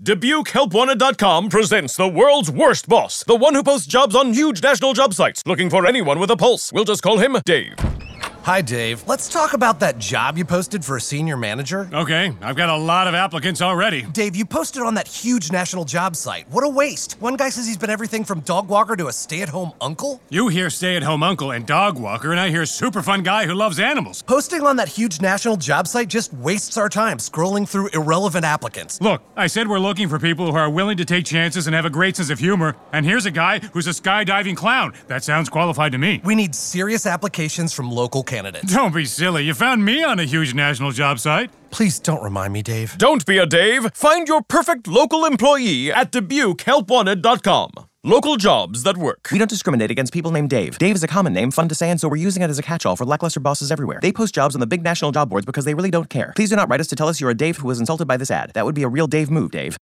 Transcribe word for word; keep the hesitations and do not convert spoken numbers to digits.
Dubuque Help Wanted dot com presents the world's worst boss, the one who posts jobs on huge national job sites, looking for anyone with a pulse. We'll just call him Dave. Hi, Dave. Let's talk about that job you posted for a senior manager. Okay, I've got a lot of applicants already. Dave, you posted on that huge national job site. What a waste. One guy says he's been everything from dog walker to a stay-at-home uncle. You hear stay-at-home uncle and dog walker, and I hear super fun guy who loves animals. Posting on that huge national job site just wastes our time scrolling through irrelevant applicants. Look, I said we're looking for people who are willing to take chances and have a great sense of humor, and here's a guy who's a skydiving clown. That sounds qualified to me. We need serious applications from local candidates. Don't be silly. You found me on a huge national job site. Please don't remind me, Dave. Don't be a Dave. Find your perfect local employee at Dubuque Help Wanted dot com. Local jobs that work. We don't discriminate against people named Dave. Dave is a common name, fun to say, and so we're using it as a catch-all for lackluster bosses everywhere. They post jobs on the big national job boards because they really don't care. Please do not write us to tell us you're a Dave who was insulted by this ad. That would be a real Dave move, Dave.